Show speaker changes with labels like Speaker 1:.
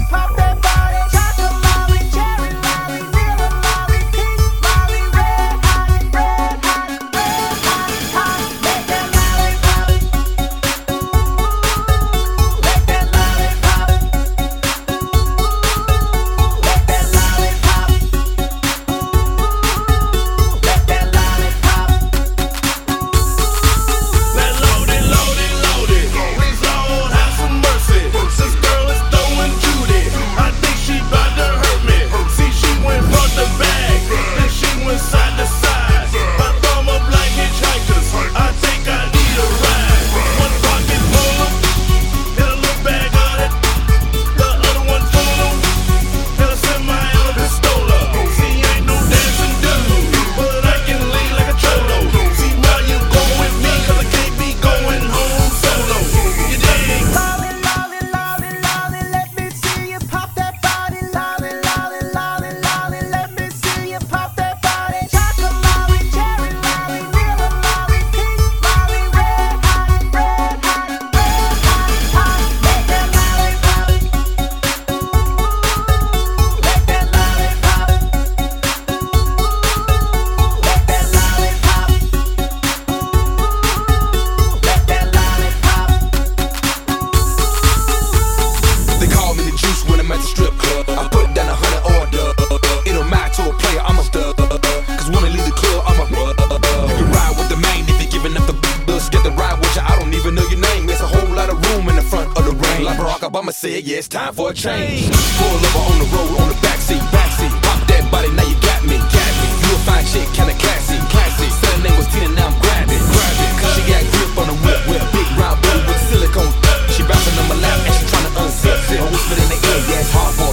Speaker 1: pop that body. Chocolate Molly, cherry Molly, vanilla Molly, pink Molly, red hot, red hot, red hot, hot. Make that Molly pop. Make that Molly pop. Make that Molly pop. Make that Molly pop.
Speaker 2: Let loaded, loaded, loaded. Please Lord have some mercy. This girl is throwing Judy. I think she bout to hurt me. See, she went front to back, then she went side to side. I thumb up like hitchhikers. I think I need a ride. One pocket full of, and a little bag of it. The other one full of, and a semi and a pistola. See, ain't no dancing dude, but I can lean like a cholo. See, why you go with me? 'Cause I can't be going home solo. You dig?
Speaker 1: Lolly, lolly, lolly, lolly, let me see you pop that body. Lolly, lolly, lolly, lolly, let me see you pop that body. Chocolate Molly, cherry Molly, vanilla Molly, pink Molly, red hot, red hot, red hot, hot. Make that Molly pop. Make that Molly pop. Make that Molly pop. Make that Molly pop.
Speaker 3: They call me the juice when I'm at the strip club. I put down 100 order. It don't matter to a player, I'm a stud. Cause when I leave the club, I'm a bud. You can ride with the main if you're giving up the bills. Get the ride with you, I don't even know your name. There's a whole lot of room in the front of the rain. Like Barack Obama said, yeah, it's time for a change. Pull over on the road, on the backseat, backseat. Pop that body, now you got me, got me. You a fine chick, kinda classy, classy. Said her name was Tina, now I'm grabbing, grabbing. Cause she got grip on the whip, with a big round booty with silicone. She bouncing on my lap and she tryna unzip it. I whisper in the ear, yeah, it's hard for